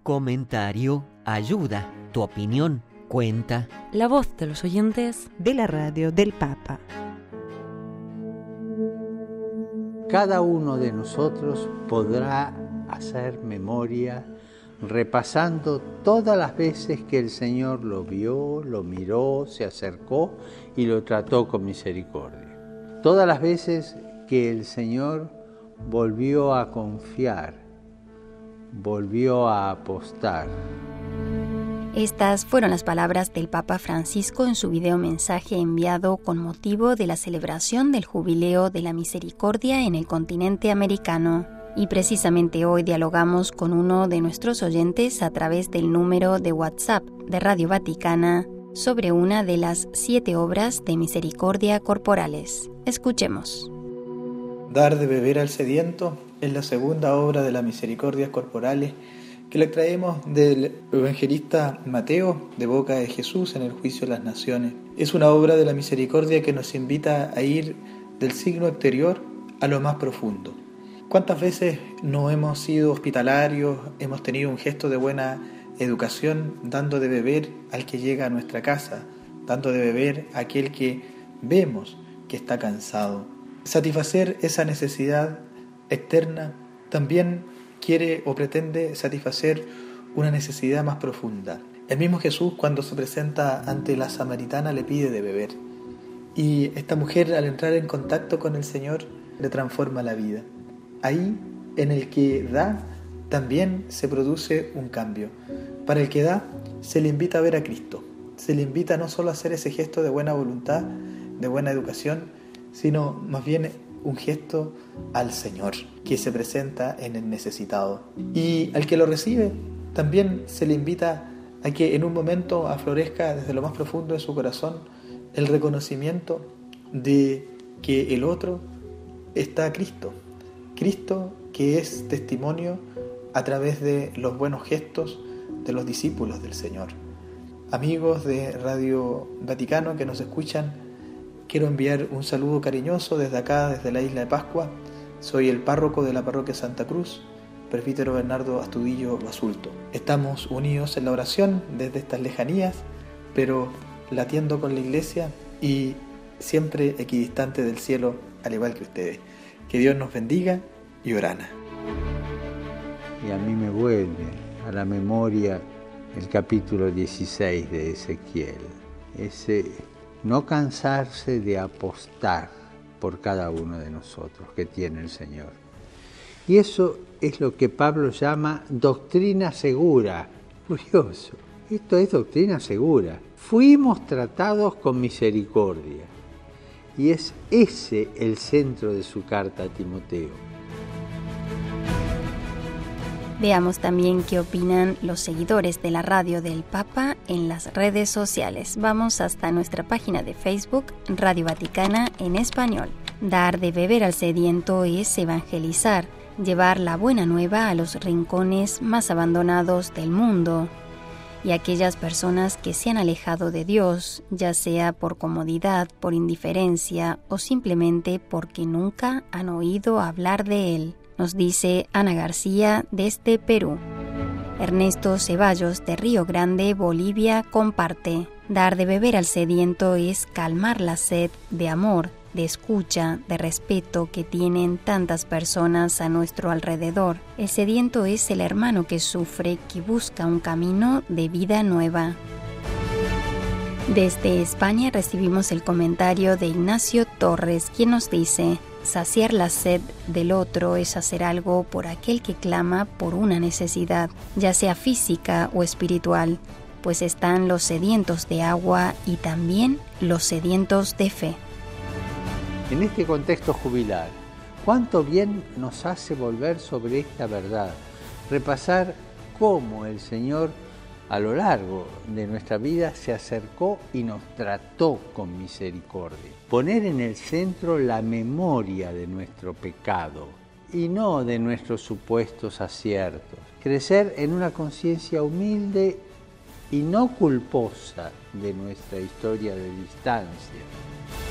comentario ayuda, tu opinión cuenta. La voz de los oyentes de la radio del Papa. Cada uno de nosotros podrá hacer memoria repasando todas las veces que el Señor lo vio, lo miró, se acercó y lo trató con misericordia. Todas las veces que el Señor volvió a confiar, volvió a apostar. Estas fueron las palabras del Papa Francisco en su videomensaje enviado con motivo de la celebración del Jubileo de la Misericordia en el continente americano. Y precisamente hoy dialogamos con uno de nuestros oyentes a través del número de WhatsApp de Radio Vaticana sobre una de las 7 obras de misericordia corporales. Escuchemos. Dar de beber al sediento es la segunda obra de las misericordias corporales que le traemos del evangelista Mateo, de boca de Jesús en el juicio de las naciones. Es una obra de la misericordia que nos invita a ir del signo exterior a lo más profundo. ¿Cuántas veces no hemos sido hospitalarios, hemos tenido un gesto de buena educación, dando de beber al que llega a nuestra casa, dando de beber a aquel que vemos que está cansado? Satisfacer esa necesidad externa también quiere o pretende satisfacer una necesidad más profunda. El mismo Jesús, cuando se presenta ante la samaritana, le pide de beber. Y esta mujer, al entrar en contacto con el Señor, le transforma la vida. Ahí, en el que da, también se produce un cambio. Para el que da, se le invita a ver a Cristo. Se le invita no solo a hacer ese gesto de buena voluntad, de buena educación, sino más bien un gesto al Señor, que se presenta en el necesitado. Y al que lo recibe, también se le invita a que en un momento aflorezca desde lo más profundo de su corazón el reconocimiento de que el otro está a Cristo. Cristo que es testimonio a través de los buenos gestos de los discípulos del Señor. Amigos de Radio Vaticano que nos escuchan, quiero enviar un saludo cariñoso desde acá, desde la isla de Pascua. Soy el párroco de la parroquia Santa Cruz, presbítero Bernardo Astudillo Basulto. Estamos unidos en la oración desde estas lejanías, pero latiendo con la iglesia y siempre equidistante del cielo, al igual que ustedes. Que Dios nos bendiga y orana. Y a mí me vuelve a la memoria el capítulo 16 de Ezequiel. Ese no cansarse de apostar por cada uno de nosotros que tiene el Señor. Y eso es lo que Pablo llama doctrina segura. Curioso, esto es doctrina segura. Fuimos tratados con misericordia. Y es ese el centro de su carta a Timoteo. Veamos también qué opinan los seguidores de la radio del Papa en las redes sociales. Vamos hasta nuestra página de Facebook, Radio Vaticana en español. Dar de beber al sediento es evangelizar, llevar la buena nueva a los rincones más abandonados del mundo. Y aquellas personas que se han alejado de Dios, ya sea por comodidad, por indiferencia o simplemente porque nunca han oído hablar de Él. Nos dice Ana García desde Perú. Ernesto Ceballos de Río Grande, Bolivia, comparte. Dar de beber al sediento es calmar la sed de amor, de escucha, de respeto que tienen tantas personas a nuestro alrededor. El sediento es el hermano que sufre, que busca un camino de vida nueva. Desde España recibimos el comentario de Ignacio Torres, quien nos dice: saciar la sed del otro es hacer algo por aquel que clama por una necesidad, ya sea física o espiritual, pues están los sedientos de agua y también los sedientos de fe. En este contexto jubilar, cuánto bien nos hace volver sobre esta verdad, repasar cómo el Señor a lo largo de nuestra vida se acercó y nos trató con misericordia. Poner en el centro la memoria de nuestro pecado y no de nuestros supuestos aciertos. Crecer en una conciencia humilde y no culposa de nuestra historia de distancia.